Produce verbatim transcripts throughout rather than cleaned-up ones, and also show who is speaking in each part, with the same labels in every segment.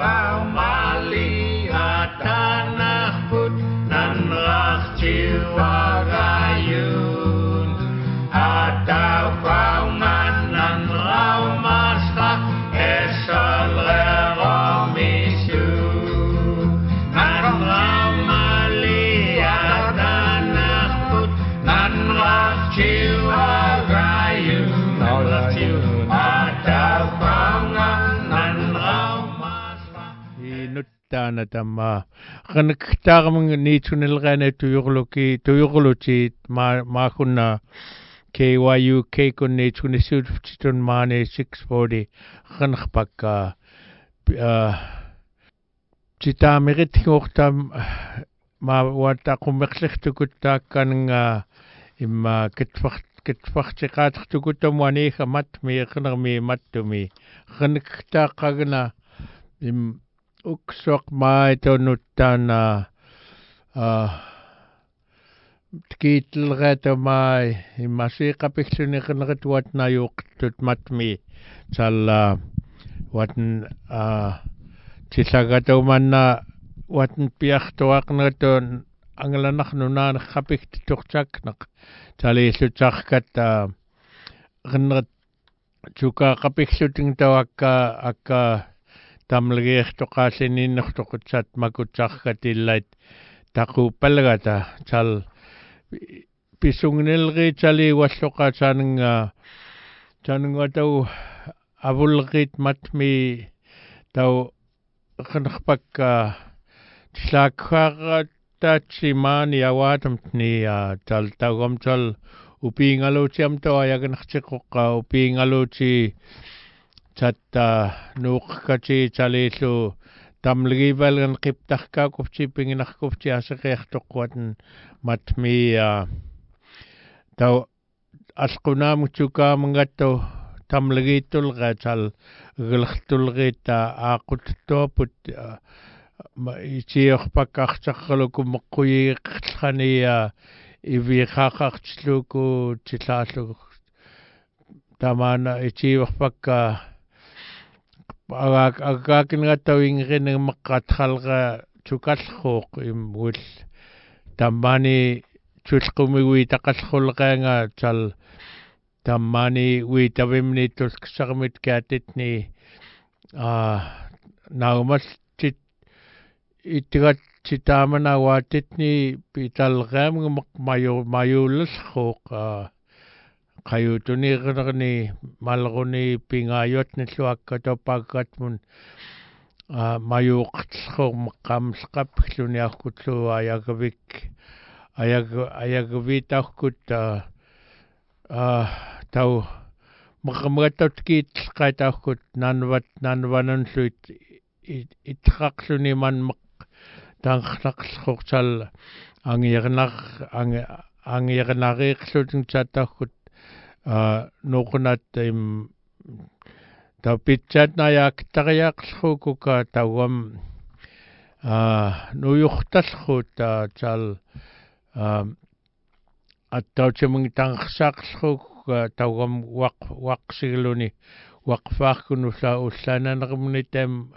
Speaker 1: Raumali Atanah Put Nan Rach Chiwagayun Atau Pauman Nan Raumasra Esol Reromisu Nan Raumali Atanah Put Nan Rach Chiwagayun Atau Pauman Nan Raumasra Tana tamma qanaktarmung niitunilgana tuyurluki tuyurluti ma ma kunna K Y U K kun niitunisutun maane six forty qanqpakka titaamirit ngortam ma wataqummerlertukuttakkananga imma kitfart kitfartiqaatertukutam waniga matmi qnermi mattumi qanaktaqagna im uksok mai tonutana kiitlrata mai imasiqapiksuni qnertuat nayuqtut matmi salla watn tillagatumanna watn piartuaqnerton anglanarnunaan qapikttortaknaq taliillutarkat qennert tuka qapiksuting tawakka akka tamlegeertoqaalliniinnertoqutsat makutsarkatillait taqupalgata tal pisungnelri tali walloqataananga taananga tau avulqit matmi tau qnerpakka tlaakkarataatsimaani awaatamtni tal taugamtal upiingaluutiam tawayagnartiqoqqa upiingaluuti tatta nuuqqati talillu tamligivalgan qiptarkaakufti pinginarkufti aseqeertoqquatn matmi tau alqunaamutsukaamngattu tamligiittulqa tal glertulqiita aaquttuaput itiorpakkaartarluku meqquyiiqerlania iviqaaqartilluku tillaallu tamana itiorpakka agak agakin ngatawingrin ng maqatralga tukallruuq imul tammani tulqumiwi taqallrulqaanga tal tammani uitavimni tulksarmit kaatitni a naumal tit itigat titamana waatitni pitalqaam mayu mayullruuq qayutunirnerni malruni pingaayotni luakkatopaggatmun mayuuqtlluq meqqamlqappluni arkullu ayagvik ayag ayagvitaukkut tau meqamgatatkiitlqaitaukkut nanvat nanvananluit itraqluni man meq tanqnaqlluqtal angiernar angiernareeqlutin chataukkut nuqnat im tapitchat nayaaqtariaqlrukuka tawam nuyurtallruta tal attautimung tanqsaaqlrukuka tawam waq waqsigluni waqfaarkunulla ullananermunitam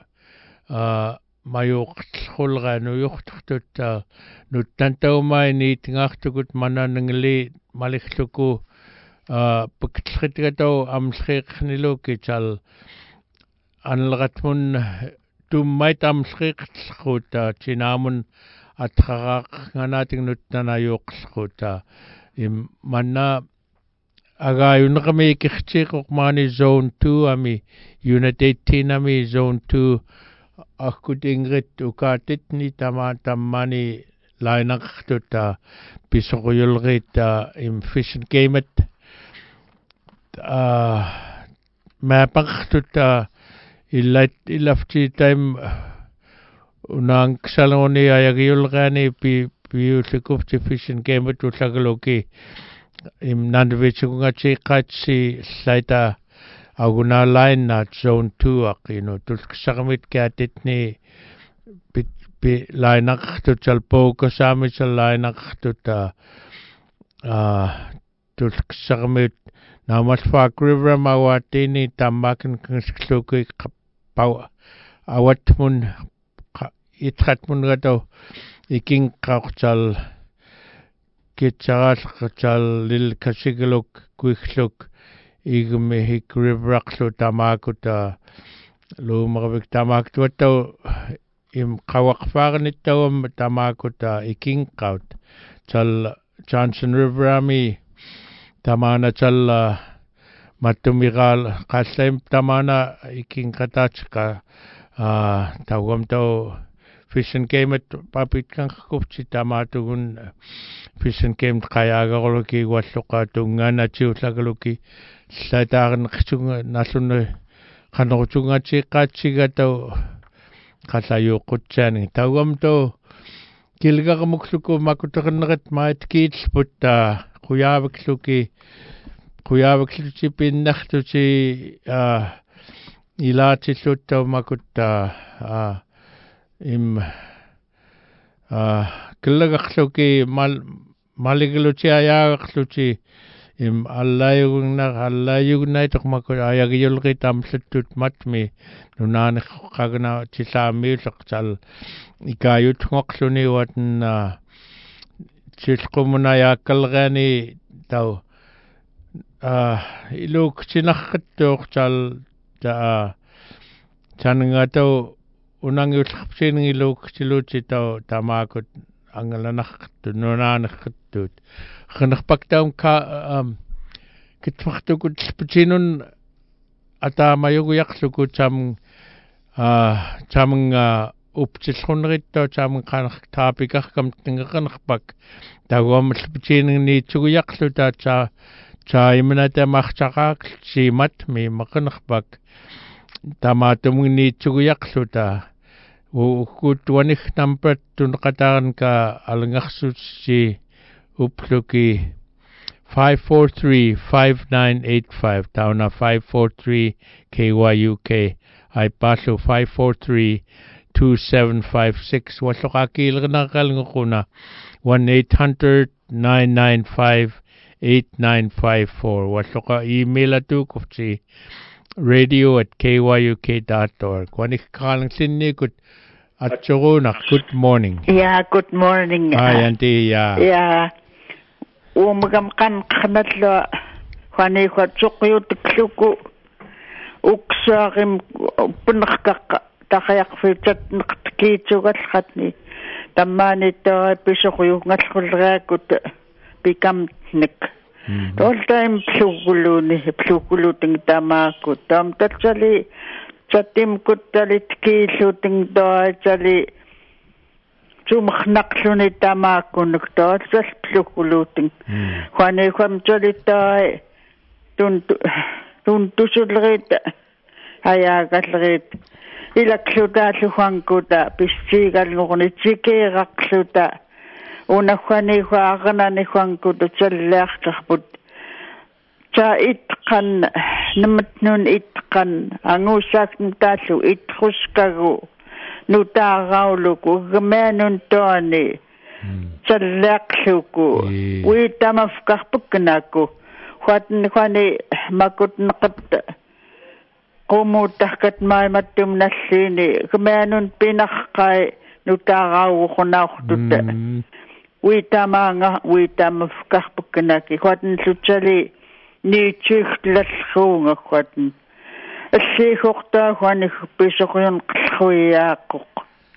Speaker 1: mayuqtlrulqa nuyurtortutta nuttantaumai niitingaartukut mananengli malikluku paktlritgatau amlriiqniluki tal anlratmun tummait amlriiqtlruta tinaamun atraqaqnganaating nuttanayuuqlruta im manna agayunnermi kirtiiqoqmaani zone two ami unit eighteen ami zone two akkut ingrit ukaatitni tama tammani lainaqtuta pisoquyulriita im fish and game it mapaqtuta illat ilafti time unang saloni ayagiulqani pi piulikufti fish and game it ullagaloki im nanvichungati qatsi slaita aguna line na zone two aqino tulksarmit kaatitni pit pi lainaqtutal poukasamital lainaqtuta tulksarmit namalfaak river mawatini tammakin kingsluki pau awatmun itratmun gato iking qaqtal kitsaral lil kasigluk kuikluk igme hikribraklu tamakuta lumarvik tamaktuato im qawaqfaarnittawam tamakuta iking qaut tal Johnson River Army tamana tal matumigal qaslaim tamana iking qatachka tawam to Fish and Game at Papit Kankupchi Tamatugun Fish and Game Kayagoloki, Washoka, Tungana, Chiutagaluki, Sataran Nasun Hanochunga Chika Chigato Kasayo Kuchani, Tawam to Kilgaramuksuku Makutaranret might kids, but Kuyavaksuki Kuyavaksuchi Pin Nachtuchi Ilachi Sutta Makuta. Im kilagaksuki mal maligluchi ayagaksuchi im allayung na allayung na itok mako ayagiyul kitam sutut matmi nunan kagna chisami sakchal ikayut ngoksuni watan chiskumuna yakalgani tau iluk chinakhatok chal ta chanangato unang yulqapsin iluk chiluchito tamakut angalanaqtut nunanaqtut khanaqpaktaum ka um kitfaqtukut spichinun atamayuguyaqsuku cham ah cham upchilqunritto cham qanaq tapikaq kam tinganaqpak tawam spichin ni chuguyaqsuta cha cha imnata maqchaqaq simat mi maqanaqpak tamatum ni chuguyaqsuta ukut wanik nampat tunqatan ka alngaqsuchi upluki five four three five nine eight five tauna five four three K Y U K ay paso five four three two seven five six wasokakil nakal ngukuna one eight hundred nine nine five eight nine five four wasoka email atukufchi radio at K Y U K dot org. Wanik kalang sinikut at choruna. Good morning.
Speaker 2: Yeah, good morning.
Speaker 1: Hi, auntie. Yeah.
Speaker 2: Yeah. Umagam kan kanatlo. Wani kwa chukyo tikluku. Uksagim punakaka. Takayak fitat naktikichugat khatni. Tamani to pisokyo ngatkulrakut. Become nick. All time pluguluni, pluguluting tamako, tam tatali, chatim kutali tki shooting door, chali, chumachnakluni tamako, nuktor, just pluguluting. When I come chali toy, don't tusudrit, ayagatrit, ilaksuta suhankuta, pistigal nukuni, chiki raksuta. Una khani khagana ni khangku to challex khbut cha itqan namatnun itqan angusak ntalu ithuskagu nutagauluku gmenun toni challexuku wi tamafkahpuknaku khatn khani makut nqat qumu tahkat mai matum nallini gmenun pinaqqai nutagau khunaqtut Uitamanga, uitam fkahpukanaki, kwaten suchali, ni chichtlashoonga kwaten. Si hokta kwanik pisokyon kluyakok.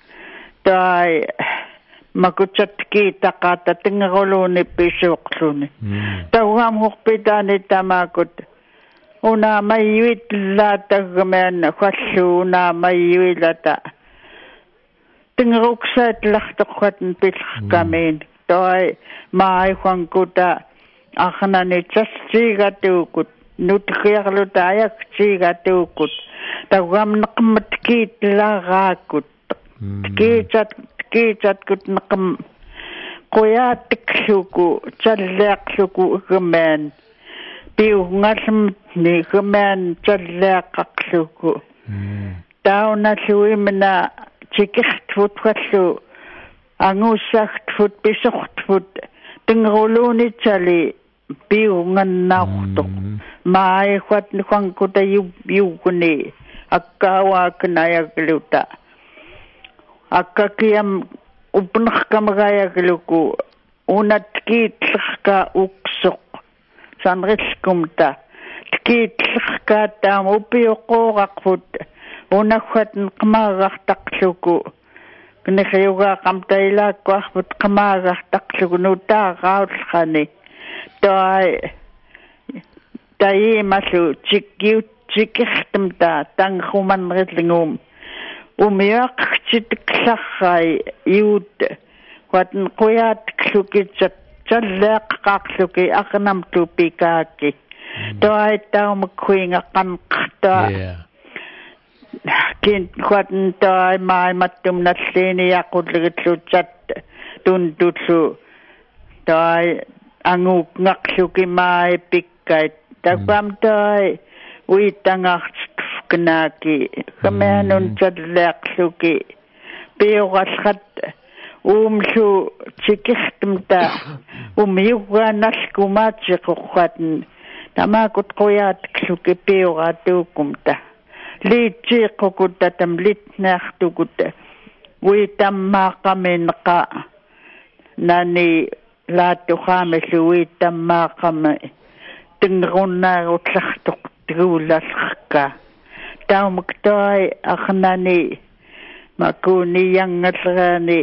Speaker 2: Tai makuchatki takata tingaroloni pisokluni. Tawam hokpitani tamakut. Una mayuit lata gamen, kwashu una mayuit lata. Tingaruksat laktok kwaten pilkamin. Toy mai khangkuta akhna ne chaschiga tukut nutkiyarlu tayak chiga tukut tawam naqmatkit lagakut kichat kichat kut naqam qoyatiksuku challaqsuku gaman piu ngasm ni gaman challaqaqsuku tauna suimna chikihtut khallu angusak foot pisokt foot tingroluni chali piu ngan nautok mai kwat kwang kuta yu yu kuni аккаава кнаяглута аккакиам упнахкамгаяглуку унаткиитлерка уксоқ санриллкумта ткиитлерка таам упиоқоорақфут унахватн қмаагартақлуку кнехиугаа қамтаилааккуарпут қмаагартақлуку нутаарауллрани той таималу чиккиут чикертмта тангхуманриллгуум умиақчиткларрай иут ватн қуяатклукитсат таллеэққаарлуки ақнам тупикаакки той таумаккуингаққанқарта кин ватн той маиматтум наллиниақуллигитлутсат тундутсу той ангуукнарлуки маи пиккайт таквам той уитангаартскнааки камеанун таллеақлуки пиоралхат уумлу чикертмта умиугааналкумаатиқорхатн тамаакут қуяатклуки пиораатуукумта лиитсиққукута там литнаартукута уитаммаақаминеқа нани лааттухаамалу уитаммаақами тингеруннаагутлартоқ тгуулаллерка таумактoi ахнани макуниянгаллерани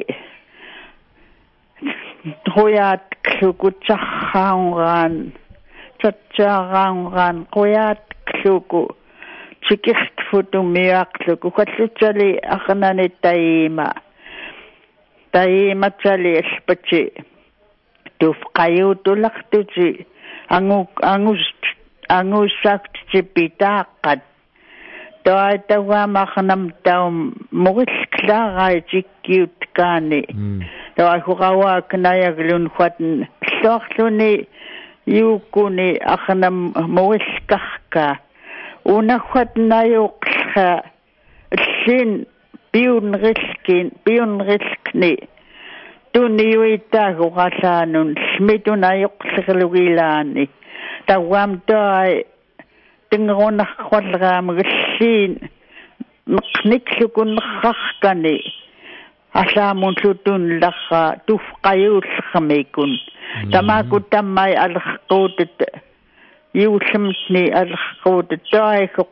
Speaker 2: троят клукутсарраунгаан татсаараунгаан қуяат клуку чикертфутумиаақлуку каллутсали ахнани таима таиматсали алпати туф қаюутулартути ангу ангус ангуссаактипитааққат тоайтаваамахнам таум мориллаарайтиккиуткаани тоахураваа кнаяглун хатн лоорлуни юуккуни ахнам мориллкарка унахватнаюоқлха иллин пиунриллкин пиунриллкни туниуитаагуқалаанун смитунайоқлерлугилаани тавам той тингерунархваллераамагиллиин неқниклукуннерраркани алаамунлутунларра туфқаюуллермикун тамаакут таммай алерқуутат юуллэмтни алерқуутат тоайхоқ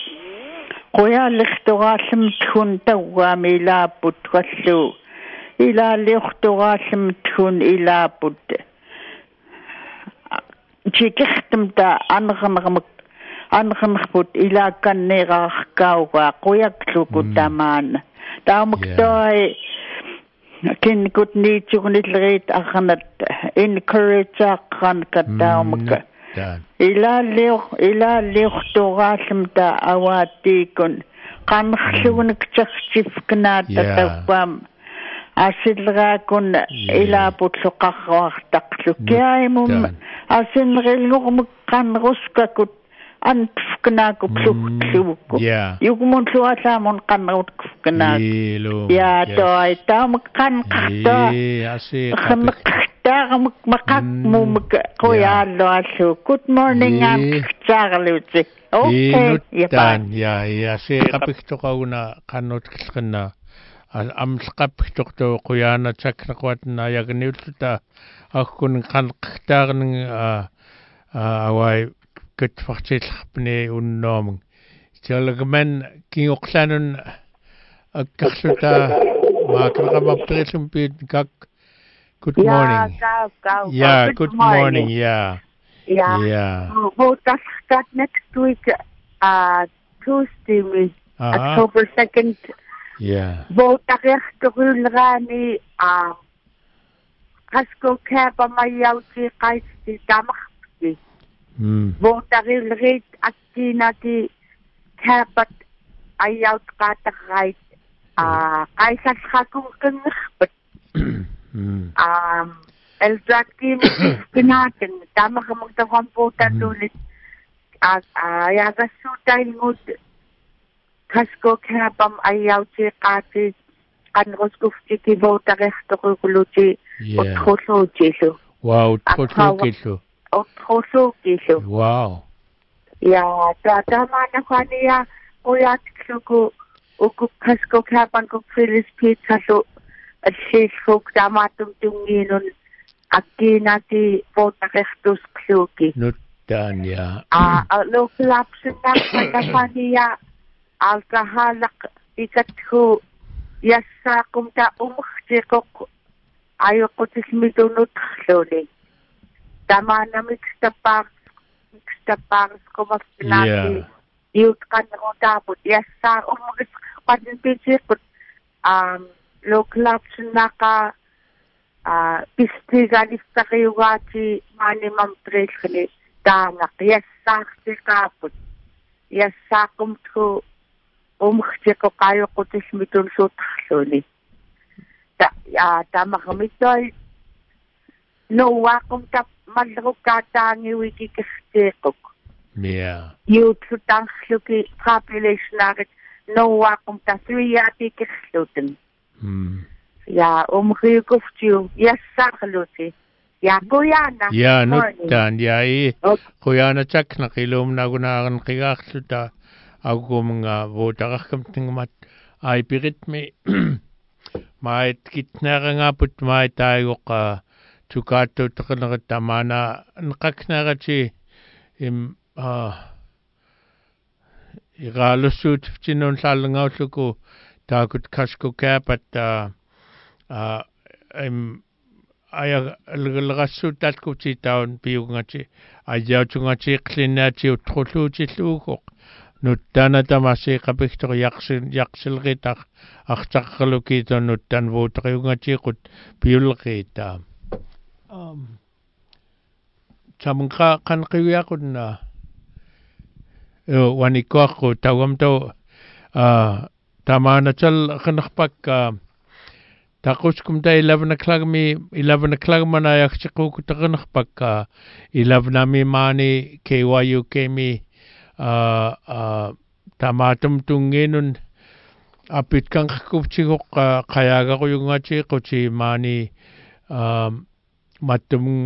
Speaker 2: қуяаллерторааллэмтхун таугаами илааппут каллу илааллиорторааллэмтхун илааппут чикертмта анернермак анернерпут илаакканнеераркаауга қуяклуку тамаана таамактoi кинкут нитсугниллерит арнат encourage-ааққан каттаамакка илааллиор илааллиорторааллэмта авааттиикун qannerluguniktartifknaata tavvaam асиллераакун илаапутлоқарруартарлу киаимум асиннерилгормук qanneruskakut антфкнааку плуклуукку югмунлуалаамун qannerutkfknaak я той таамак qanqarta qanneqtaaramuk maqaqmumuk qoyaallуаллу good morning аамтаарлуути окей
Speaker 1: япан я я се qapiktoqaguna qannuutqillqinna амлеқаппихторту қуяана такнеқуатна ягниуллута аккун қанқтаарнин авай кэтфартилларпни унноомун тиалагман кингоқланун аккарлута маакеқамаптериллум пиит как good morning yeah good morning yeah
Speaker 3: yeah yeah well that's that next week uh Tuesday with October second.
Speaker 1: Yeah.
Speaker 3: Votagerturulrani a Kasko kapa mayauti kaisti tamakti.
Speaker 1: Hmm.
Speaker 3: Votarilrit akkinati kapat ayaut katarait a kaisas hakukengerpet. Um elzakim kinaken tamakhamagtawan votatulit a ayagasutaingut Kasko kapam ayauti qati qanruskufti votagertorukuluti otkhuluutilu.
Speaker 1: Wow, otkhuluutilu.
Speaker 3: Otkhuluutilu.
Speaker 1: Wow.
Speaker 3: Ja, tatamana khania uyat luku uku kasko kapan ko Phyllis Pizza so at she's folk damatum tunginun akkinati votarehtus kluki.
Speaker 1: Nuttaan ja.
Speaker 3: Ah, local option na katapaniya alkahalak ikatku yassa kumta umuktikok ayoko tismitunut loni. Tama na mixta parks, mixta parks ko mafinati. Yut kan ko tapos yassa umukis patinpisikot um local option na ka ah pistiganista kayo gati mani mampresli tanak yassa sikapot. Yassa kumtu umuktikok ayoko tismitun loni. Ta ya tama kamitoy no wakum tap madruk katangi wiki kistekok.
Speaker 1: Yeah.
Speaker 3: You to tangsluki population agit no wakum ta three yati kislutin.
Speaker 1: Hmm.
Speaker 3: Ya umhiguftu yes sakluti. Ya Guyana.
Speaker 1: Ya nuttaan ja i Guyana chakna kilum nagunagan qigaaqluta agumnga votaraqkamtingamat ai piritmi Mai kitnarangaput mai tayuqa tukatu tuqnertamana nqaknarati im ah igalusut ftinun salngaulluku taakut kasku kapat ah im aya lgulrassuttalkuti taun piungati ajauchungati qlinnaati utqulluutilluukoq nuttana tamasi qapiktor yaqsin yaqsilritaq aqtaqerluki nuttan vuuteriungatiiqut piulqita um tamqa qanqiwiaqunna wanikoaqu tawamto ah tamanatal qanarpak taquskum ta eleven o'clock mi eleven o'clock mana yaqchiqu taqanarpak eleven mi mani K Y U K mi Uh, uh, tamatum tunginun apit kang kupchikok uh, kayaga ko yung achi kuchi mani um, matum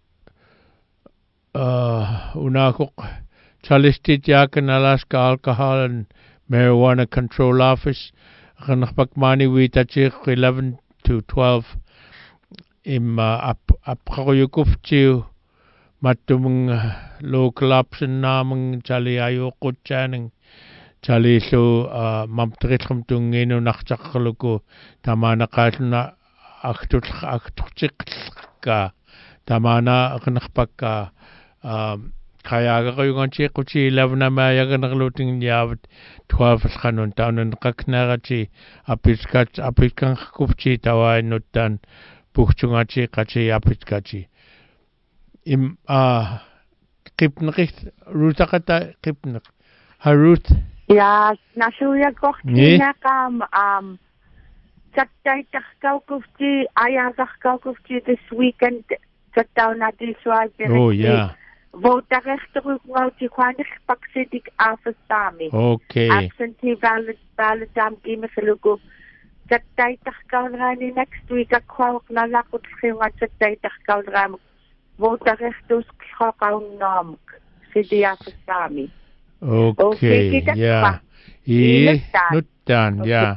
Speaker 1: uh, unakok chalistit yakan Alaska Alcohol and Marijuana Control Office kanakpak mani witachik eleven to twelve im uh, ap ap kakuyukufchiu matumung local option namang chali ayo kutsanang chali so mamtritlum tungino nakchakluko tamana kalna aktul aktuchik ka tamana kanakpaka kaya ga kayo nganchi kuchi eleven na maya ga nakluting yavat twelve kanun taunun kaknarachi apiskach apiskang kupchi tawai nutan puchungachi kachi apiskachi im ah qipnqit rutaqata qipnq harut
Speaker 3: ya nasuya qoqtina kam um chattay taqkawkufti ayaqaqkawkufti this weekend chattawna tiswal
Speaker 1: oh yeah
Speaker 3: votarechterugwauti khwanik paksidik afsami
Speaker 1: okay
Speaker 3: absentee ballot ballot am kimselugo chattay taqkawrani next week akwaq nalaqut khiwa chattay taqkawram votarechtus khaqawnam sidia fsami
Speaker 1: okay yeah i nuttan yeah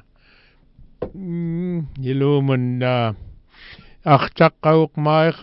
Speaker 1: yilumun aqtaqauq maaq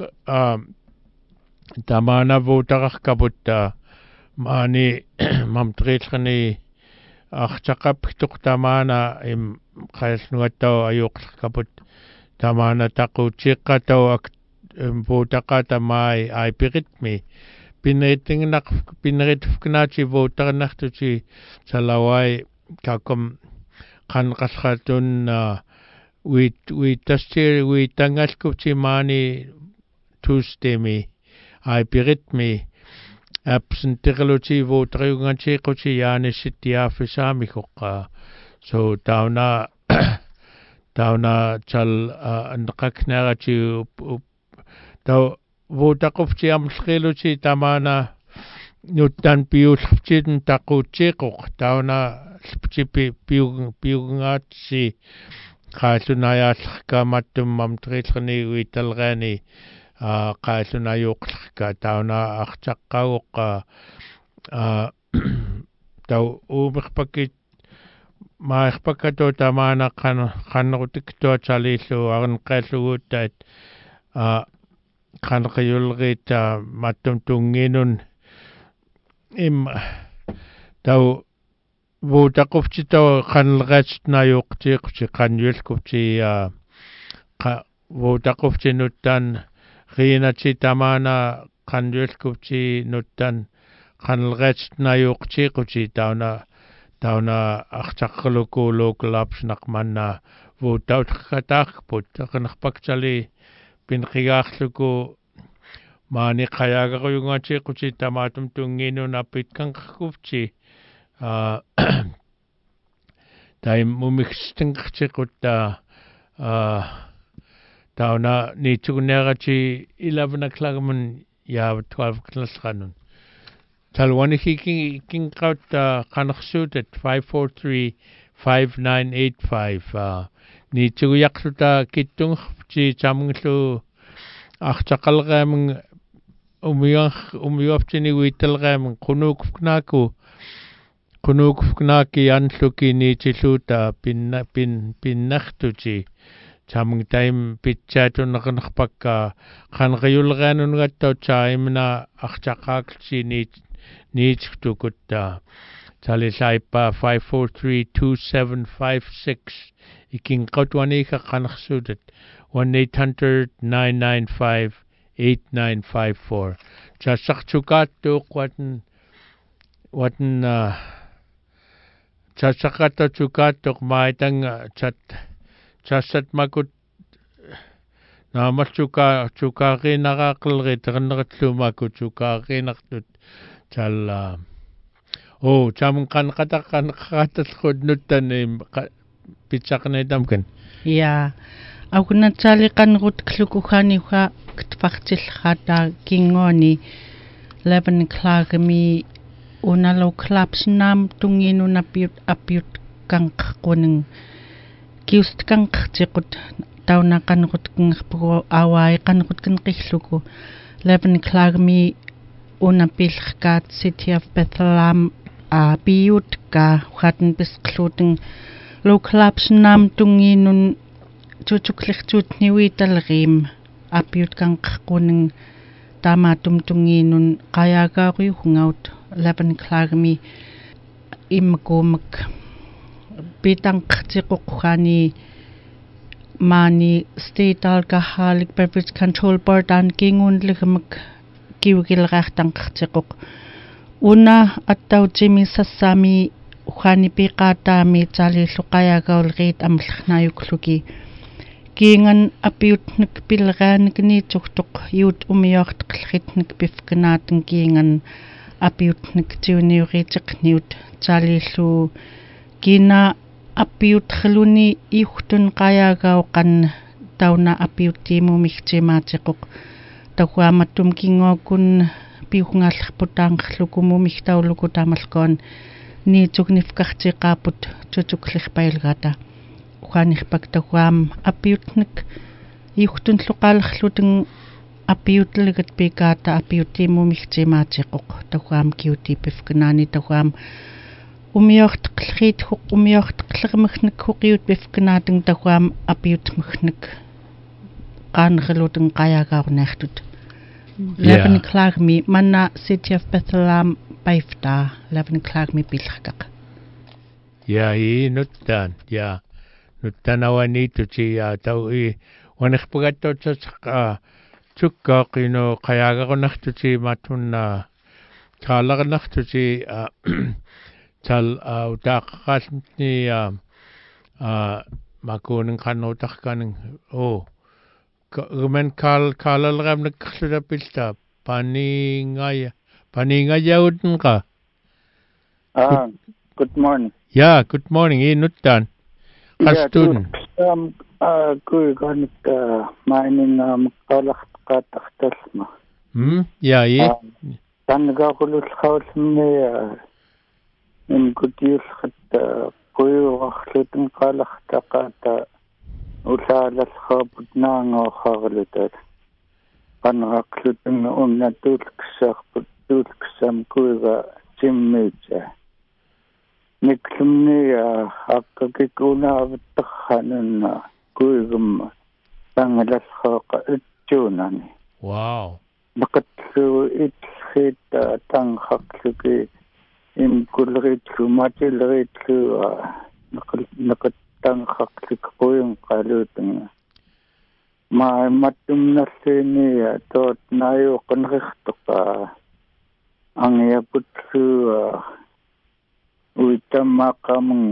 Speaker 1: tamana votaraq kaputta mani mamtrilqani aqtaqaptuq tamana im qailnuattaw ayuq kaput tamana taquchiqqataw votaqata mai ai piritmi pinritingnaq pinritfknachi votarnartuchi salawai kakom qanqallqatun wit witastir witangalkuchi mani Tuesday mi ai piritmi absentirluchi votriungachi quchi yani sittiaffisami koqqa so tauna tauna chal anqaknarachi taw votaqufchi amlqiluchi tamana nuttan piulqfchitin taquchiquq tauna lpchipi piung piungaatsi qaalunayaallerka mattum mamtrillerni uitalreani qaalunayuuqlerka tauna artaqqaguq taw uumerpakit maerpakato tamana kan kanrutikto chalillu arnqalluguttaat a kanqiyulriita mattum tunginun im tau vuutaquvtito qanlqaatnaayuqtiiqti qanyulkupti a qa vuutaquvtinuttan riinati tamana qanyulkupti nuttan qanlqaatnaayuqtiiquti tauna tauna aqtaqqalukuuluuqlaapsnaqmanna vuutautqataaqput taqanarpakchali pinqigaarluku maani qayaagaruйунгatiiquti tamaatum tungiinun appitkanqarkuvti a taim mumixtinqartiqutta a tauna niituguneerati eleven o'clock mun ya twelve o'clock Talwani hiking king out uh kanaksuit at five four three five nine eight five uh ni tuguyaksuta kittung chi chamnglu achaqalgam umiyah umiyoptini witalgam qunukfnaku qunukfnaki anluki ni chiluta pin pin pinnartuchi chamng time pitchatun naqnaqpakka qanqiyulganun gatto chaimna achaqaqchi ni needs to good uh Talisaipa five four three two seven five six iking qatwani ka qanqsudet one eight hundred nine nine five eight nine five four chasaqchukat to qwatan watan uh chasaqata chukat to maitang chat chasat makut namalchuka chukaqi naqaqilri ternaqlumakut chukaqi naqtut Chal oh cham kan kata kan kata khudnutan pichakne damkan
Speaker 4: ya aku na chali kan rut klukukhani kha ktfaqtil khata kingoni eleven o'clock mi unalo clubs nam tunginu na piut apiut kang kuning kiust kang chiqut tawna kan rut kang pro awai kan rut kan qihluku eleven o'clock mi una pilkat City of Bethlehem a biut ka khaten biskluten lo clubs nam tunginun chuchuklichut niwital rim a biut kang kuning tamatum tunginun qayaga ruyungaut eleven klagmi imkumak pitang qtiquqani mani State Alcoholic Beverage Control Board an kingun ligmak kiwikilqaqtan qtiquq una attaw jimi sassami khani piqatami chalillu qayagaulqit amlhnayukluki kingan apiutnik pilgaanikni tuktuq yut umiyortqlritnik pifknaatn kingan apiutnik tiuniuriitiqniut chalillu kina apiutqluni iuhtun qayagauqan tauna apiutiimumigtimaatiquq tahuamatum kingokun piungallerputaanqlukumumigtauluku tamalkoon niitsugniffkartiqaaput tutuklirpailgata uanirpaktahuam apiutnik iuhtunlluqaalerluteng apiutligat pikata apiutiimumigtimaatiquq tahuam kiutipifknaani tahuam umiorteqlriit huq umiorteqlermignik huqiut pifknaateng tahuam apiutmignik qaanreluteng qayagaarnertut eleven o'clock mi manna City of Bethlehem paifta eleven o'clock mi pilqaq
Speaker 1: ya i nuttan ya nuttan awani tuchi ya tau i wanerpagato tsaqa tukqaqino qayagaarnertuti matunna qaalarnertuti tal utaqqalni a makunen qannutarkanen o Rumen Karl Karl Ramnek sudah pilta paningaya paningaya udnka.
Speaker 5: Ah, good morning.
Speaker 1: Yeah, good morning. Ini nuttan. Kastun.
Speaker 5: Yeah, um, uh, kui kanik mining um kalak kataktasma.
Speaker 1: Hmm, ya, iya.
Speaker 5: Tanaga kulut khaus me im kutil khat kui wakhlutun kalak takata Usalas khabut nango khalutat qanraqlutun unna tulksaq tulksam kuiga timmeja niklumni akkakikuunaavittaxxanunna kuigumma tangalasxooqa ittuunani
Speaker 1: wow
Speaker 5: naqatlu itxita tanqaqluki imkulleritlu matilleritlu naqal naqattanqaqluk qoyun qaluutanga ma mattumnarlini toot nayu qanrixtoqa angyaputlu uitamaqamung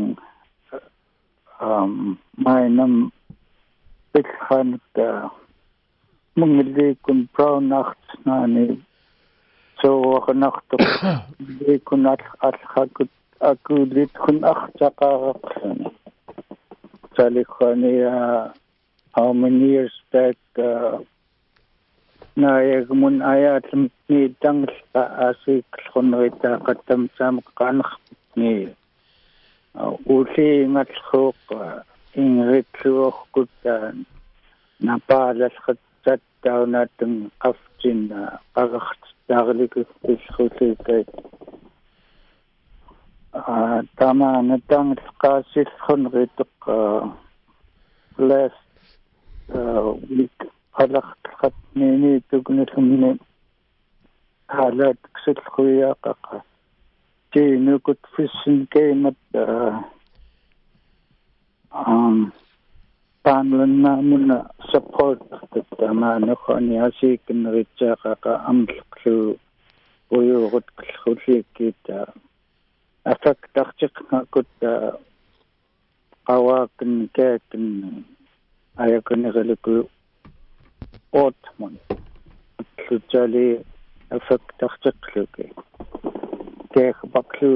Speaker 5: um mainam bitxanta munglikun braunachtnani so waqnaqtoq likun alhakut akulit kun achtaqaqaqsan salikhania how many years back uh, naegmun ayatlum ni tangla asik khonrita qatam sam qanakh ni uli ngatkhok ingritluoqkut napalas khatat taunatung qaftin qagaht daglik iskhulite ah tama natang qasil khonrituk last week qalaqt khatnini tugnilumni halat ksil khoya qaqa tinu kut fisin kemat um panlana muna support tama nokhani asikin richaqa amlqlu uyugut khullikita afak tarchiqna kut qawakin kakin ayakun galiku otman tsuchali afak tarchiqluki kek baklu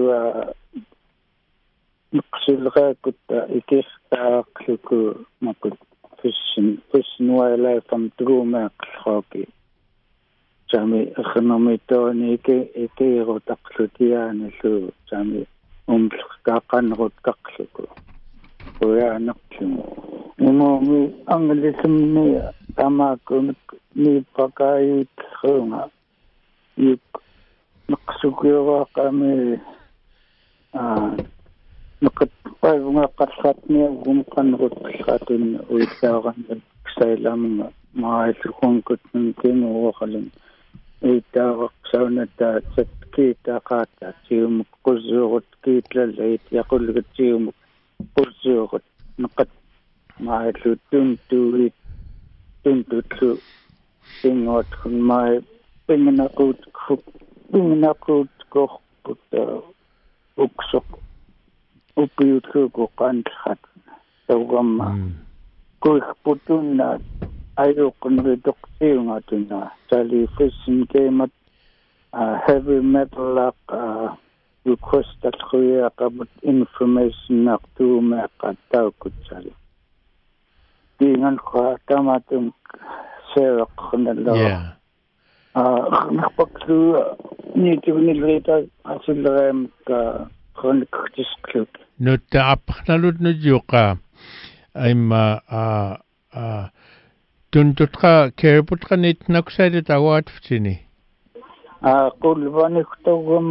Speaker 5: nqsulqa kut ikirtaaqluku makut fishin fishin wildlife from druma qlqoki jami khnomitoni ke ke rotaqlutiani lu jami umlqaqanrut qaqluku oya naqlu imo mi anglismni tamakun ni pakait khunga yuk naqsukuwa qami ah naqat paunga qarfatni gumqanrut qatun uitaagan ksailam maailqunkut mungkin waqalin uitaaq saunata satkita qata tium quzurut kitlallait yaqulgut tium quzurut naqat maailutun tuit tuntutlu singot mai pingnaqut khup pingnaqut qoqput uksuk upiyutlu qantkhat tawgamma kuikputuna ayuqun riduqtiungatuna tali fisin kemat heavy metal uh, request at khoya qabut information naqtuuma qattaukutsali dingan kha tamatum serak khnallo
Speaker 1: yeah
Speaker 5: ah naqpaklu ni tibnilrita asilrem ka khonqtiskluk
Speaker 1: nutta apnalut nujuqa aima a a tuntutra kerputra nit naksayde tawat ftini
Speaker 5: ah kulvani ktogum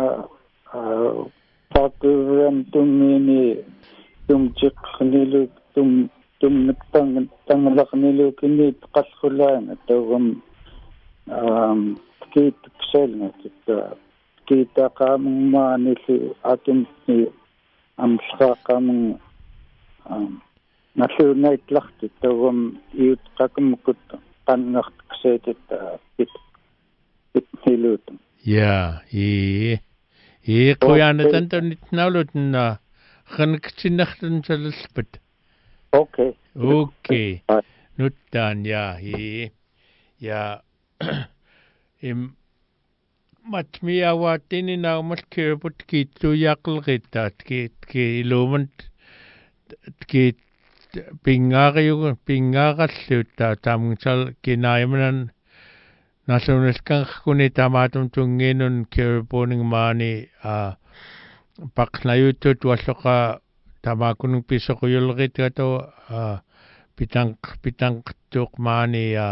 Speaker 5: takuram tumini tumchik khnilu tum tum naktang tanglaqnilu kini tqasqulan togum um kit kselna tika kita kamung manili atin ni amsqa kamung um nasunait laqti togum yut qakum kut qannaqt ksetit bit bit hilut
Speaker 1: ya i i qoyana tanto nitnaulut na khanqtinnaxtun salspat
Speaker 5: okay
Speaker 1: okay nuttan ya i ya im matmia watini naumal kerput kitu yaqlqitat kit ki lumant kit pingari pingaralluta tamsal kinaimanan nasunaskan kuni tamatum tunginun kerponing mani a paqnayutut walloqa tamakunung pisokuyulqit gato pitang pitang tuq mani a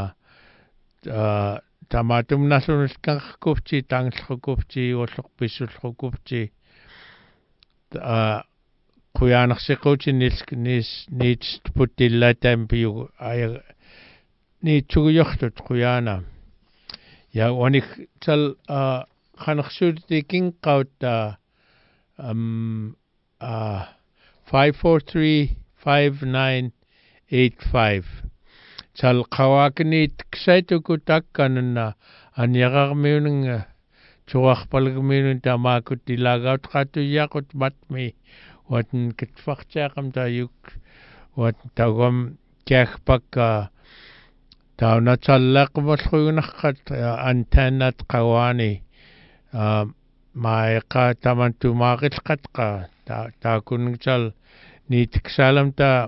Speaker 1: tamatum nasunaskan kufchi tangslqukufchi walloq pisulqukufchi quyaanarsiquuti nis nis niitsputtillaataam piu ay niitsugujortut quyaana ja wanik tal qanersuuti kinqautta um uh five four three five nine eight five tal qawaknit ksaitukut takkanna aniaqarmiununga tuarpalgmiunun tamaakut ilagaut qatuyaqut matmi watn kitfartiaqam tayuk wat tagum kiagpakka taunatallaqmallruunaqqat antennat qawani maaqa tamantumaaqilqatqa taakunngtal niitiksalamta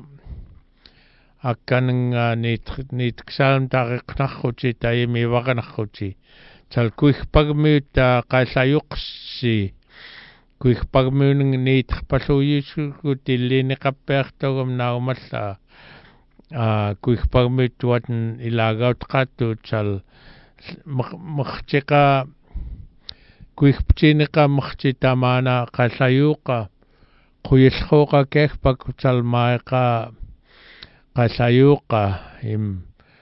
Speaker 1: akkannga niit niitiksalamta aqiqnarruti tayimi waqanarruti tal kuigpagmiutta qallayuqsi kuigpagmiunung niitqpalluyisukut illiiniqappiartugum naumalla a kuigpagmiuttuatn ilagautqattut tal mertiqa kuigptiiniqa mertitamaana qallayuqa quyillruqa kiagpak tal maaqa qallayuqa im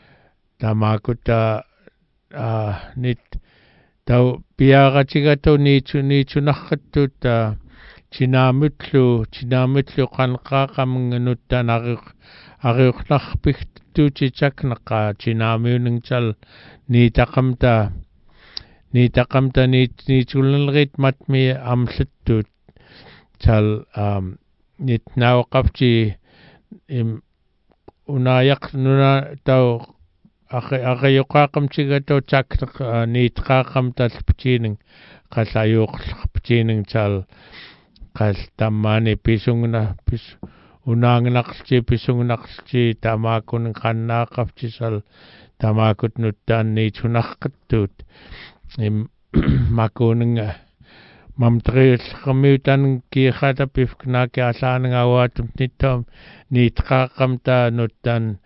Speaker 1: tamaakutta Uh, nit tau piaratigato niitsu niitsunarrattut uh, chinamutlu chinamutlu qanqaaqamnganuttan ariq ariuqnarpigtuuti taknaqa chinamiuningtal niitaqamta niitaqamta niit niitsullerrit matmi amllattut tal um nitnauqapti im unayaq nuna tau aqayuqaaqamtigato taknaq niitqaaqam talptiining qallayuuqllerptiining tal qal tammaani pisungna pis unaangnaqlti pisungnaqlti tamaakun qannaaqaptisal tamaakut nuttaan niitsunarqattut im makuunga mamtriullermiutan kiiqata pifknaaki allaanangawaatum nittam niitqaaqamta nuttaan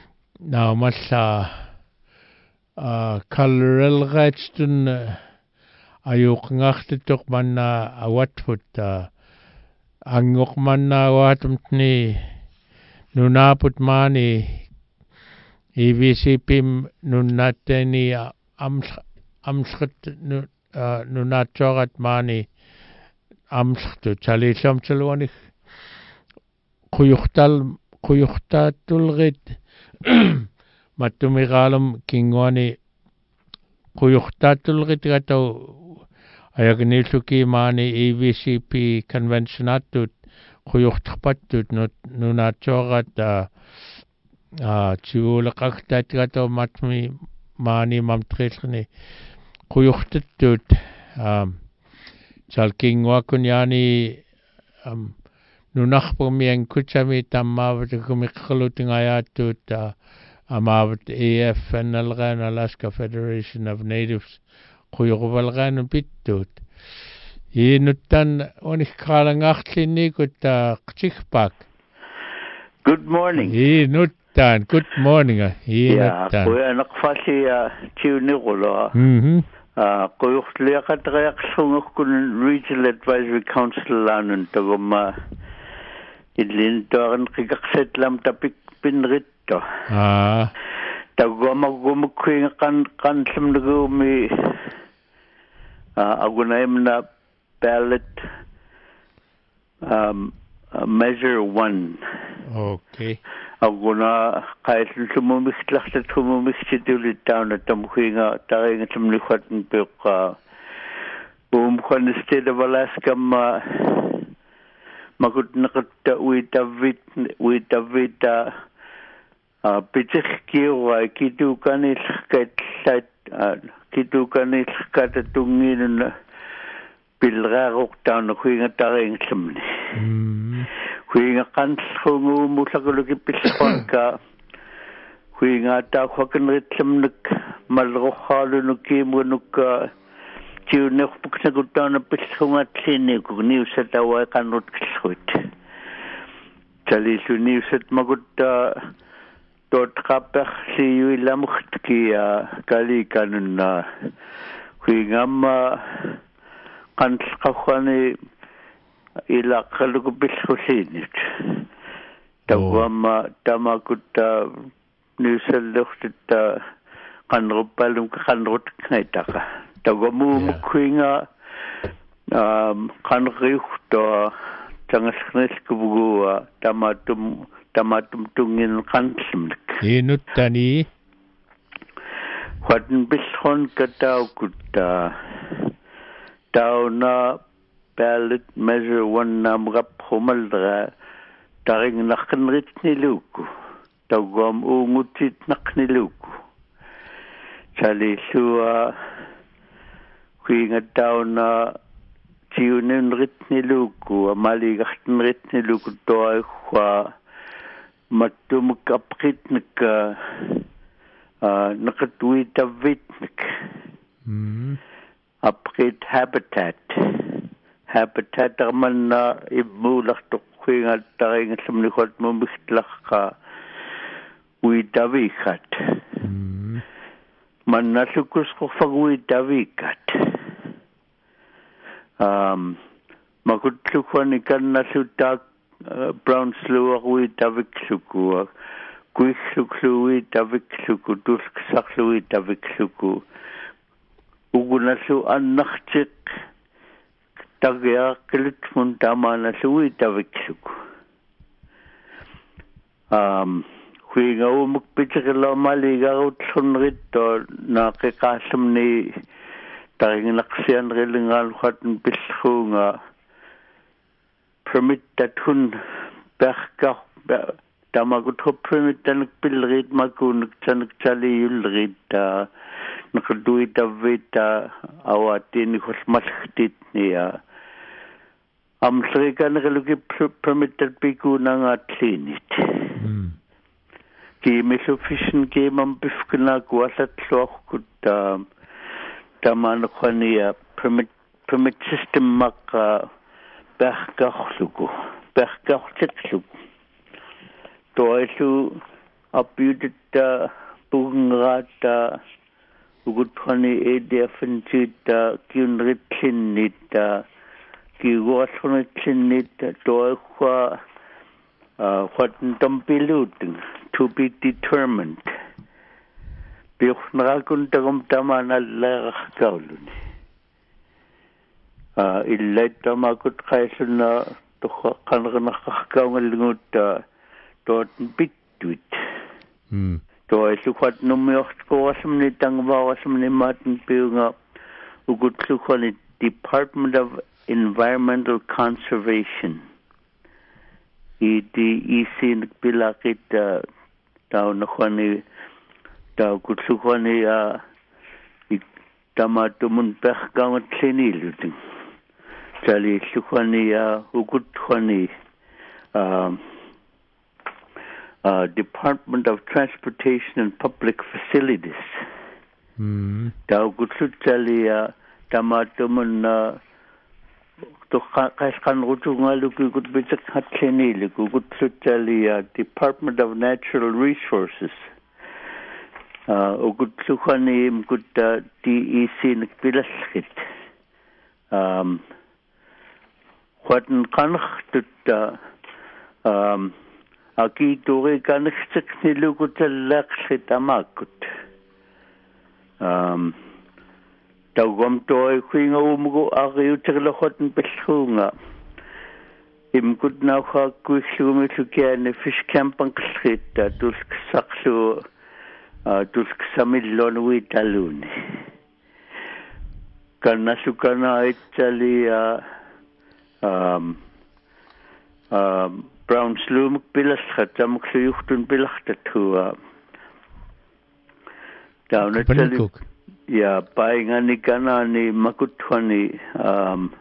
Speaker 1: naumalla uh, kalorelgaitstun ayuqngartituq manna awatfut uh, anguq manna awatumtni nunaaput maani I V C P nunnatteni amsqat nunnaatsorat maani amsqtu talillamtaluanik quyuqtal quyuqtaatulgit mattumiqaalum kinguani quyuqtaatulgitgatau ayagnilluki maani E V C P conventionattut quyuqtarpattut nunaatsorat a tiuleqartaatgatau matmi maani mamtrilni quyuqtattut salkinguakun yaani nunarpumien kutsami tammaavat kumiqqalutingayaattuut amaavat A F nalgaan Alaska Federation of Natives quyuqvalgaan pittuut inuttan onikqaalangaarlinnikut qtikpak.
Speaker 6: Good morning.
Speaker 1: Inuttan good morning inuttan.
Speaker 6: Ja, kuya naqfalli tiuniqula.
Speaker 1: Mhm.
Speaker 6: Quyuqliaqatriaqlungukkun Regional Advisory Council laanun tagumma idlin toaran qiqaqsetlam tapik pinritto.
Speaker 1: Ah.
Speaker 6: Tagumagumukkuinga qan qanllamnugumi agunaimna ballot um, uh, measure one.
Speaker 1: Okay.
Speaker 6: Aguna qaillumumixtlartatumumixitulit tauna tamkuinga taringatamliqatn peqa umkhan state of Alaska ma makutnaqatta uitavit uitavita pitsikkiwa kitukanilqatlat kitukanilqatatungin pilraaruqtauna kuinga taringlamni kuinga qanllungu mullaqulukipillaqanka kuinga taaqwakanritlamnak malruqqaalunukkiimuanukka tiunerpuknakutaana pillungatliniku niusatawa qanrutkillruit talilluniusat makutta totqapperliuilamurtkia kalikanunna kuingamma qanllqawwani ila qaluku bilhulinit tawama tamakutta niusalluqtitta qanruppalum qanrut ngaitaqa tawamu mukhinga um qanriuqto tangasnilkubuga tamatum tamatum tungin qantlumnik
Speaker 1: inuttani
Speaker 6: Huatin bishon katau kutta tauna ballot measure one nam rap homaldra taring naknrit niluku tawam ungutit nakniluku chali sua kuinga tauna tiunen rit niluku amali gahtnrit niluku toa khwa matum kapritnik Uh, nakatui tavitnik.
Speaker 1: Mm.
Speaker 6: Aprit habitat. Habitat man na ibulak to kuinga taring samlikot mo bislak ka ui tavikat.
Speaker 1: Mm.
Speaker 6: Man na sukus ko fag ui tavikat. Um, makutlukwan ikan na sutak uh, brown sluwa ui tavik sukuwa. Kuisukluwi tavikluku tusksaklui tavikluku ugunasu annachtik tagya kilitmun tamanasui tavikluku um huinga umuk pichakala maliga utsunrit to naqiqasumni taringnaksian rilingal khatn pilhunga permit tatun berka tamagut hoprimit tanak pilrit makunak tanak chali yulrit ta nakaduit avita awatin hosmalhtit niya amsrika nakaluki permitted piku nang atlinit ki misufficient ki mampifkna kwasat loch kut taman khania permit permit system maka berkachluku berkachluku toisu apyutta pungrata ugutkhani edefentita kinritlinnita kiwasnitlinnita toikhwa what tampiluting to be determined biukhnarakun tagum tamana lagkauluni uh illata makut khaisuna to kanrna khakaungalngut tot bitwit
Speaker 1: mm
Speaker 6: to isu khat numyocht ko asmni tangba asmni matn piunga ugutlukhani Department of Environmental Conservation E D E C bilakit taw nakhani taw kutlukhani a tamatumun pergang tliniluding tali lukhani a ugutkhani um Uh, Department of Transportation and Public Facilities.
Speaker 1: mm
Speaker 6: Tau gutsuttalia tamatumun to kaskan rutungalu gut bitak hatlenili gutsuttalia Department of Natural Resources. Uh, ugutsukhani mkutta D E C nikbilaskit. Um, Huatan kanchtutta um aki turi kanixtik nilukutallaqsit amakut um tawgam toy khinga umgo agiyutirlokhotn pilhunga imkut nawha kuislumitukiane fish campan qsita tusksakhlu tusksamillon witaluni kanasukana itali um um brown slum pilas khatam khuyuhtun pilahtatua down ya paingani kanani makuthwani um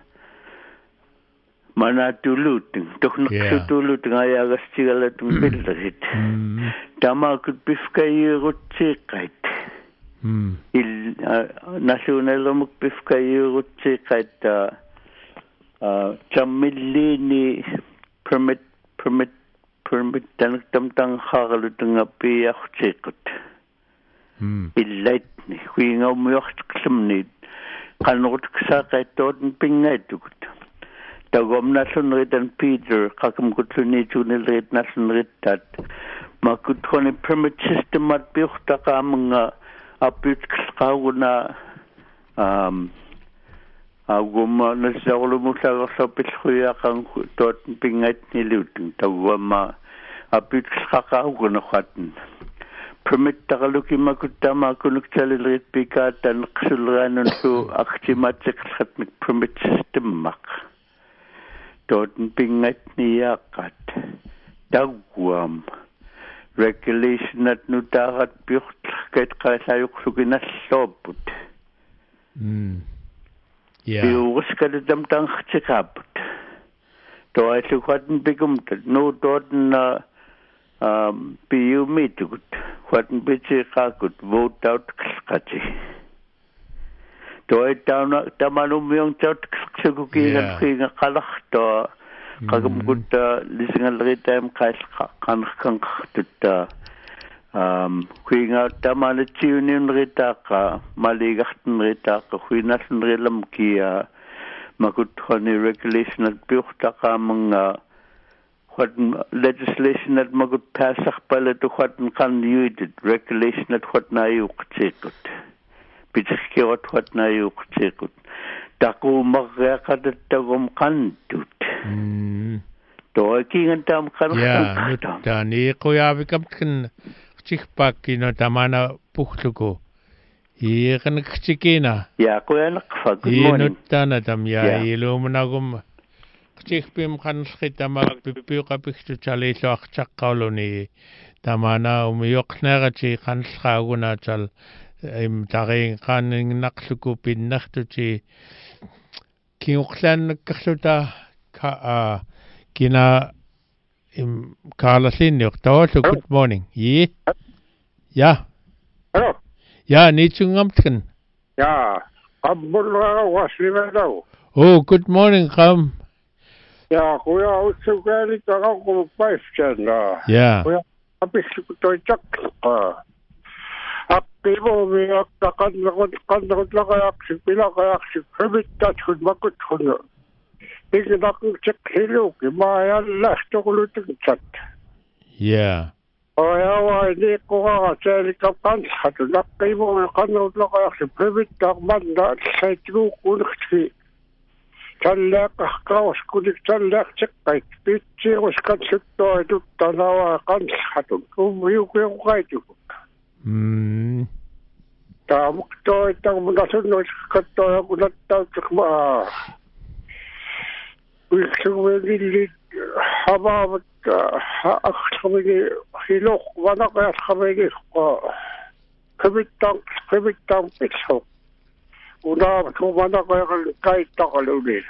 Speaker 6: mana tulut tokhnak tulut ngaya gastigala tum pilrit tamakut pifkai rutsikait
Speaker 1: mm
Speaker 6: il national muk pifkai rutsikait uh chamillini permit permit permit tan tam tang khagalu tunga pi yakhchikut
Speaker 1: mm
Speaker 6: illait ni huinga muyacht khlumni kanut ksaqai tot pingaitukut tagom nasunritan Peter kakam kutluni tunilrit nasunritat makutkoni permit system at biuhtaka mga apit kauna um aguma nasawlo mo sa sapilhuya kang tot pingat niluting tagwama apit kakauuna khatin permit tagaluki makutama kunuktalilrit pikatan ksulranon su aktimatik khatmik permit system mak tot pingat niyakat dagwam regulation at nutarat biuht kait kaisayuk suginassobut
Speaker 1: mm yeah
Speaker 6: bius kadam tang chekaput to ay sukhatin bigumtat no dot na um piu mitut khatin biche kakut vote out kati to ay tama tamanum yung chat sukuki na kinga kalakh to kagum gutta lisingal ritam kais kan kan tutta um kuinga tamana tiunin ritaka maligachten ritaka kuinasen relam kia makut khoni regulation at biuhtaka mga what legislation at magut pasakh pala to what kan yudit regulation at what na yukchekut bitski what what na yukchekut taku magyakat tagum kantut
Speaker 1: mm
Speaker 6: to kingan tam kan
Speaker 1: yeah tani qoyabikam kin chikpakina tamana pukhluko iqan chikina
Speaker 6: ya qoyanak fa good morning
Speaker 1: inutana tam ya ilumunagum chikpim khanskitama pipiqapiktu chalilo aqchaqqauluni tamana umyoqnagachi khanskaguna chal im tarin qanin naqluku pinnartuchi kiuqlan kakluta ka kina im Carlasinio tawallu good morning ye ya
Speaker 7: hello
Speaker 1: ya nichungamtkan
Speaker 7: ya qabbulra waslimadaw
Speaker 1: oh good morning kam
Speaker 7: ya kuya utsukali tagaku paifchana
Speaker 1: ya
Speaker 7: kuya apiskutoy chak aktibo mi aktakan lakot kanakot lakayak sipila kayak sipitat kun makut kun Tinggal aku cek hello, kemana lah tu kalau tercat.
Speaker 1: Yeah.
Speaker 7: Oh ya, wah ini kau cari kapan satu nak kaimu kan udah kayak seperti tak mana saya tu kulit si. Calak kau kulit calak cek baik, pici uskan sektor itu tanah kan satu. Kau kau kau itu.
Speaker 1: Hmm.
Speaker 7: Tamu tu itu mudah sunnah kata aku nak tahu cek mah. ويخلوني حبابة أخذني خلوق ونقى أخذني كبتان كبتان بيتشو ونام تو ونقى كاي تقلوني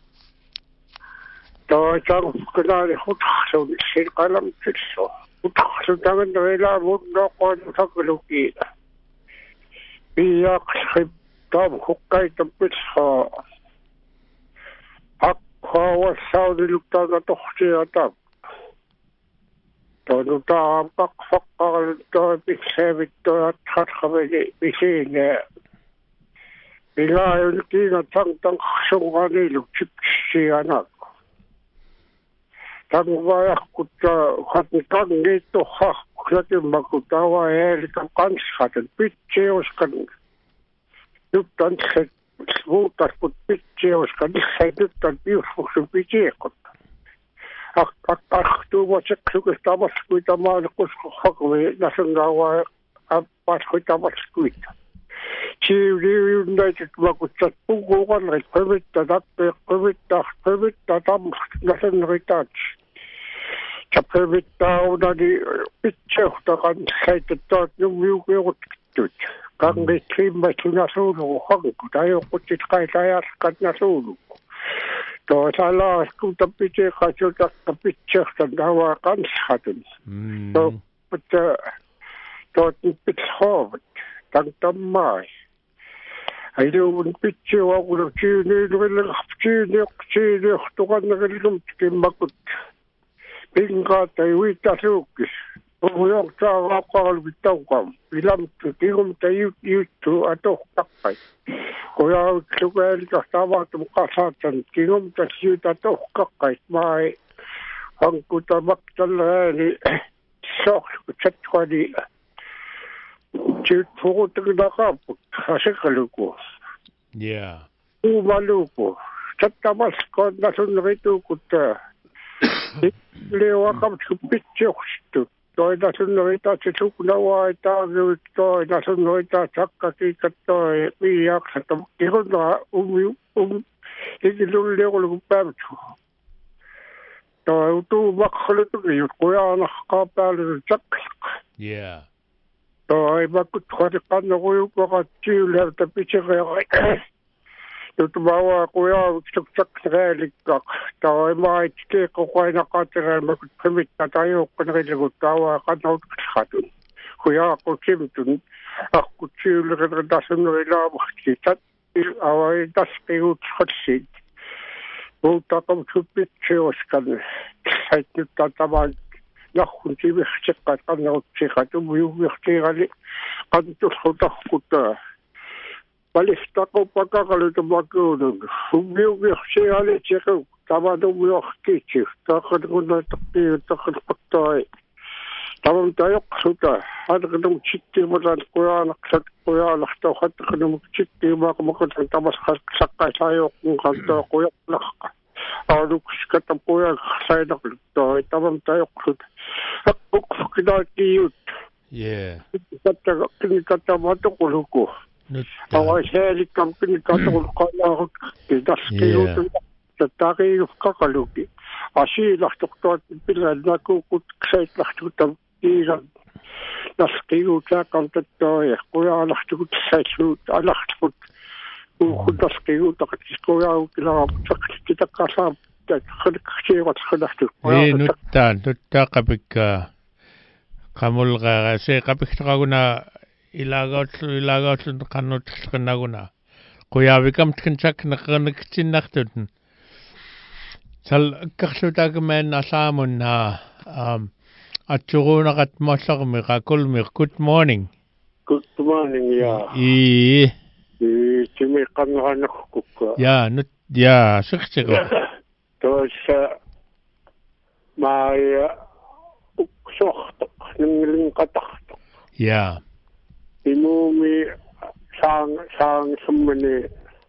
Speaker 7: تو جان كناري خد خسون سير قلم بيتشو وتخسون تمن ولا ونقى تقلوكي بياك خب تام خكاي تبيتشو Kau saudi lukta na tohsi atak. Tonu taam kak fakal to piksevit to at khamene bisine. Bila yun kina tang tang sungani luk chipsi anak. Tang bayak kuta khati kan nito ha khati makutawa el kam kan khaten pitche uskan. Luktan khet Vuutas kun pitsi oska nisäityttän piusfuksen pitsikot. Ak ak aktuu voitse kykistä vaskuita maan koska hakui nasengawa apaskuita vaskuita. Siivli näitä vakuutat pukuvan että pövyttä tappe pövyttä pövyttä tammast nasenritats. Ja pövyttä onani pitseohta kan säitettä numiukeut tut. Kangi trimmat na sulu hanku tayo kutsit kai tayas kat na sulu. To sala skuta pitse kasuta pitse dawa kan hatun. To mutta to pitshovat tang tammai. Aidun pitse wa kulo chini lulle chini chini to kan ngalum kimmakut. Pinga tai wita sukis. Uyong taaqaqal bitawqam ilam tigum tayut yutu atoqqaqqai Kuya sukel tastawatum qasaatan tigum tasiyut atoqqaqqai mai hankuta maktalani sok chatqadi chit fuutugdaqap asikaluku
Speaker 1: Yeah.
Speaker 7: Umaluku chattamas konnasunritukutta Lewa kam chupitchokstu Toi nasun noita chuknawa ita toi nasun noita chakati katoi piak satam kiruna um um ikilul leol pamchu toi tu makhlu tu yut koya na kapal chak
Speaker 1: Yeah.
Speaker 7: toi bakut khari kan no ko chiu le ta piche ga tu bawa koya chuk chak relik toi mai ke ko ko na ka tere makut permit ta tayo ko na le tawa kan no khatun koya ko chimtun aku chiu le ga dasun no ila bakti tat awai das ke ut khatsit bo ta kam chupit cheos kan sait ta ta ba na khunti bi chek ka kan no chekatu bu bi khtirali kan tu khota kuta Palista ko pakakalu to bakulu. Umiu bi khshale cheko tabado bu khkichi. Takad guna takti takad patai. Tabam tayok suta. Had kadum chitti madan Quran aksat Quran akhta khat kadum chitti mak makat tabas sakka sayok ngata koyak nakka. Adu kata koyak saydak to tabam tayok suta. Akuk kida tiut.
Speaker 1: Yeah.
Speaker 7: Kata kata mato kuluku. Awai seli kampini katul kala das kilu tatari kakaluki asi lahtuktot pila naku kut ksait lahtutam iran das kilu takam tatoi kuya lahtukut saitu alahtukut ukut das kilu taktis kuya ukila kita kasam khadkhchewa khadahtu
Speaker 1: Eh nutta nutta kapika kamulga se kapiktraguna ilagautlu ilagautlu qannutqannaguna quyavikam tkinchak naqanqtinnartuten sal akkarlutaagmaan allaamunna um atsuruunaqat mollormi qakulmi good morning
Speaker 7: good morning ya
Speaker 1: i
Speaker 7: i timi qannerannerkukka
Speaker 1: ya nut ya siqtiqo
Speaker 7: tosa mai uksortoq ninglinqatartoq
Speaker 1: ya
Speaker 7: Imumi sang sang sumene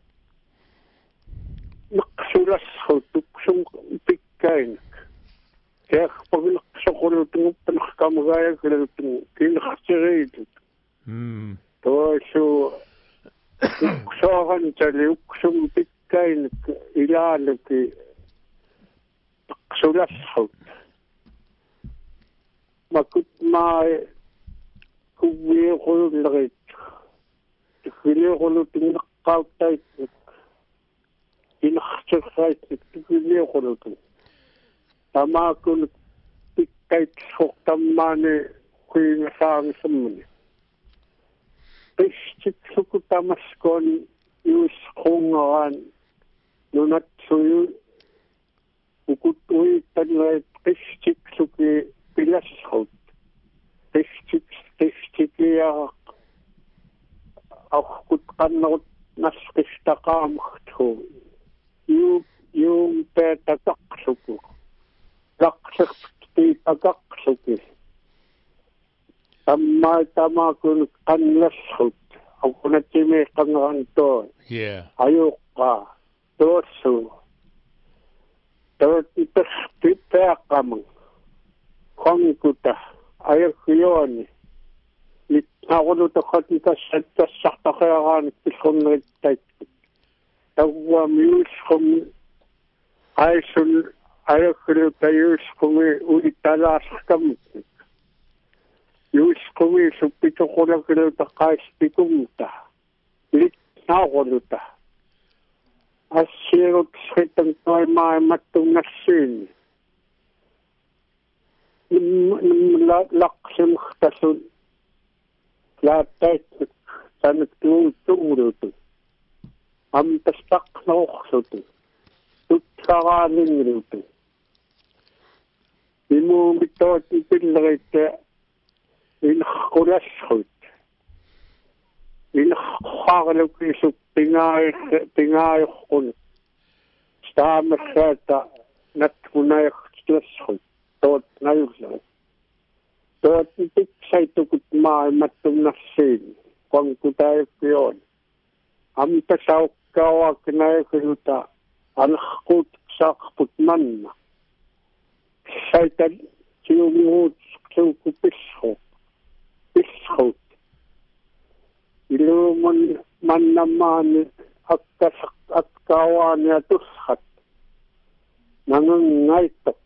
Speaker 7: naqsulas khutuk sum pikkain ya pagil sokolo tung pankamgaya kelutun kin khatirit
Speaker 1: hmm
Speaker 7: to so sohan tali sum pikkain ilaluki naqsulas khut makut mai kuwi khol lagit kuwi khol tin qawtai in khachait kuwi khol tin tamakul pikkait khoktamane kuwi sang sumne pistik sukutamaskon yus khongan nonat suyu ukutui tanlait pistik suki pilas khot pistik Tistikia auch gut kannot naskistaqaamtu you you peta taqsuku taqsiqti taqsuki amma tamakun qannashut akunatime qanganto
Speaker 1: yeah
Speaker 7: ayuqa tosu tawti taqam qankuta ayakiyoni Naqulu takhati tassaqtaqaran tilkhunrittait tawwa miuskhum aisul ayakulu tayuskhumi uitalaskam yuskumi suppituqulakulu taqaispikumta lit naquluta assirut sritan toimaa mattungassin laqsim khtasun La tête, ça ne tout tout am tastaqnoqsutu tutsaraningirutu imu mitoti pilleritte in kulasut in kharlukisu pingai pingai kun staamata nat kunai kulasut tot ngayusla tot tik saitukut mai matum nasin kong kutai pion am tasau kawa knai kuta alkhut sakput manna saitan ciumut ciuku pisho pisho ilumun mannaman akkas akkawan ya tushat nangangaitok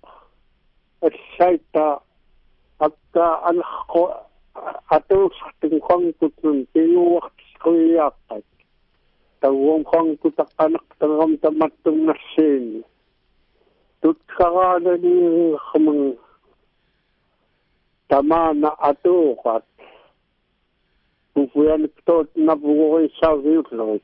Speaker 7: saita akka alkho atus tingkong tutun tiwak kuyakat tawong kong kutakanak tangam tamatong nasin tutkara ni khamang tama na atukat kufuyan tot na buhay sa virus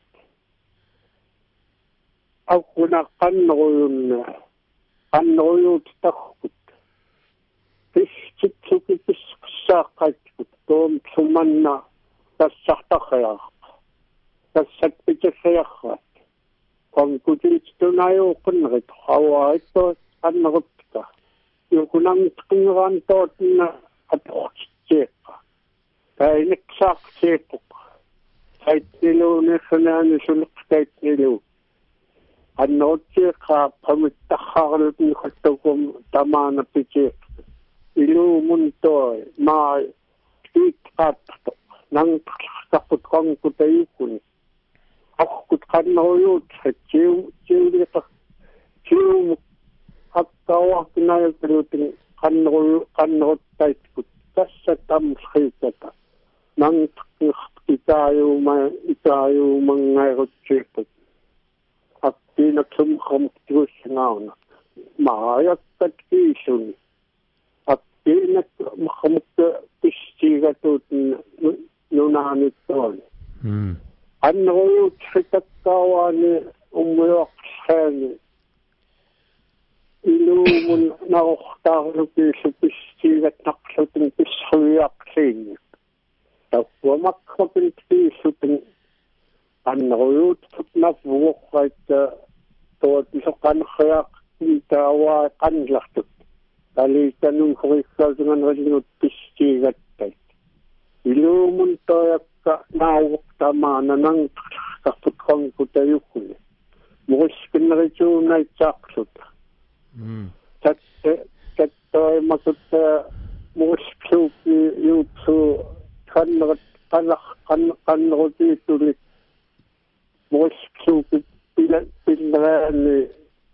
Speaker 7: ako na kanoyon kanoyon takot pischitsuki pisksakat tom suman na tasaktakaya tasaktikaya kung kutit ito na yung kunrit hawa ito kanrot ka yung kunang kunran tot na atok tseka kaya niksak tsepok kahit nilo nila nisulok kahit nilo ano tseka pamitakharot ni katogom tama na pichek ilo munto ma ikat nang takot kong kutayukun ako kutkan na uyot sa chiw chiw dito chiw akawa kinayag pilutin kanro kanro tight kut kasa tam skita nang itayo ma itayo mga rotchepot at pinaksumkham trus ngauna maayak katkisun at pinaksumkham pistiga tutin nunanit ton
Speaker 1: hmm
Speaker 7: ano tsikawa ni umuyok sen ilumun na oktar piso pistigat naksutin pishuyak sin tapwa makapin pisutin ano na buwok kahit tawad iso kankayak itawa kanlaktut talitan nung kurikal dengan rajinut pistigat kahit ilumun tayak ka nawak tama na nang kaputkong kutayukun mukos kinarito na itsaksot tat tat ay makut mukos kyuki yupso kanrat kanak kan kanrot itulit mukos kyuki pilat pinrani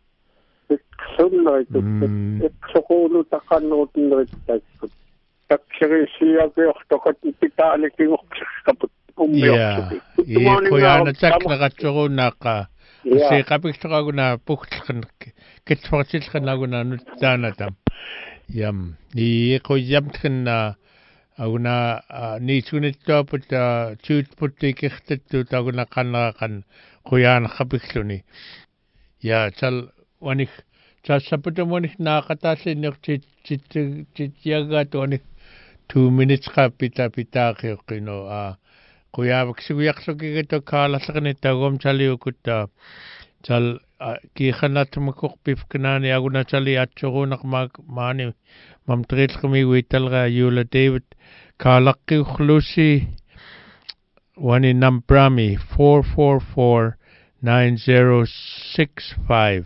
Speaker 7: iksun na ito iksukulo ta kanrot na ito taksirisiya ko tokat pitalik yung kaput umyo.
Speaker 1: Yeah. Iya ko yana tak nakatsuko naka. Kasi kapik sa ko na puksan kitfasil ka na ko na nutana tam. Yam. Iya ko yam kan na ako na ni sunit to put chut puti kihtit to ako na kanakan ko yana kapik ni. Ya chal wanik chal saputo wanik nakatasin yok chit chit chit yaga to wanik two minutes ka pita pita kino a kuya sigu yaksoki kito kala sa kanita gom chali ukuta chal ki khanat makuk pif kanani ako na chali at choko nak mag mani mam trit kami wital ga yula David kalaki khlusi wani namprami four four four nine zero six five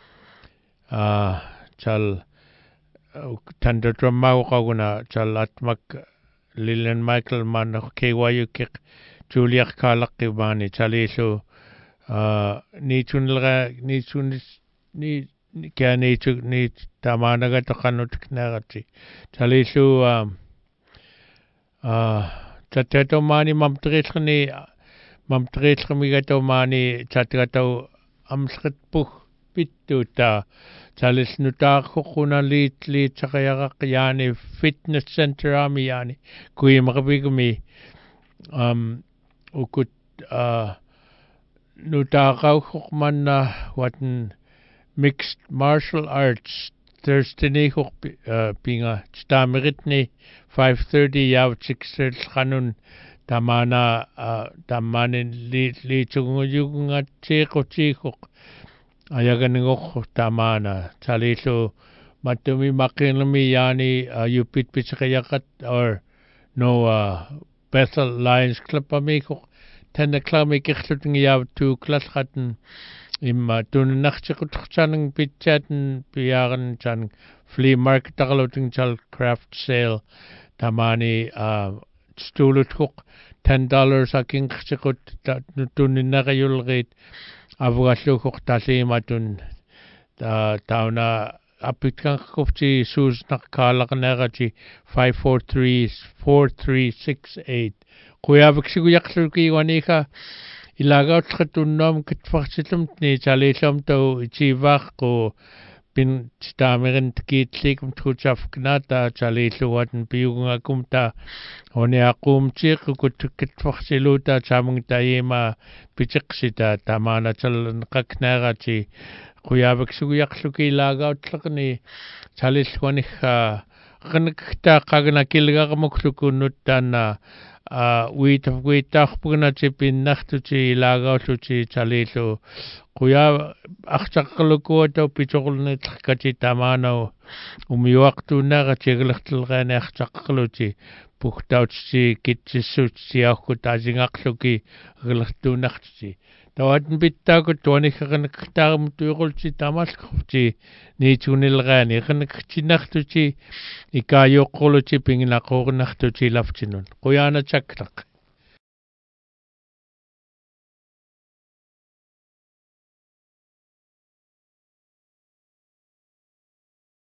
Speaker 1: ah chal tanda drama ko na chalat mak Lilian Michael man K Y U kik Julia Kalak bani chali so ni chunla ni chun ni kya ni chu ni tamana ga to kanut knagati chali so chateto mani mamtrit ni mamtrit mi ga to mani chatgato amskit puk pituta chalis nuta khuna lit lit chakaya yani fitness center ami yani kui makabigumi um ukut uh nuta khukman na watan mixed martial arts Thursday ni hoch pinga stameritni five thirty yav six khanun tamana tamanin li li chunguyunga cheko chiko ayaganingok tamana chalilo matumi makinami yani yupit pichakayakat or no uh, Bethel Lions Club amiko ten the club make shooting yav two class hatten im tun nachchikutchanang pitchaten biaren chan flea market tagaloting chal craft sale tamani uh, stulutuk ten dollars aking chikut tun nagayulgit avugasukuk talimatun tauna apitkan kopchi sus nakkalaknagachi five four three four three six eight kuyavksigu yaksuki wanika ilagaw tkatunnom kitfaksitum ni chalilom to ichivak ko pin stamirin tkitlik mtkuchaf knata chaliluwatan piyunga kumta one akum chik kut kitfaksiluta chamung tayema pichiksita tamana chal kaknagachi kuyavksigu yaksuki ilagaw tlakni chalilwanika kanakta kagna kilgakamuklukunutana Uh, we have we talk pugna chipin nachtuchi lagautuchi chalilo kuya achchaqluko to pichogulne tkachi tamano umiwaqtu naga chiglachtilgane achchaqluchi puhtauchi kitchisuchi akutazingaqluki glachtu nachtuchi tawatn bittaku tonikhan ktarm tuigulchi tamalkhchi ni chunilgani khanchi nachtuchi ikayoquluchi pinginaqornachtuchi lafchinun kuyana chaktak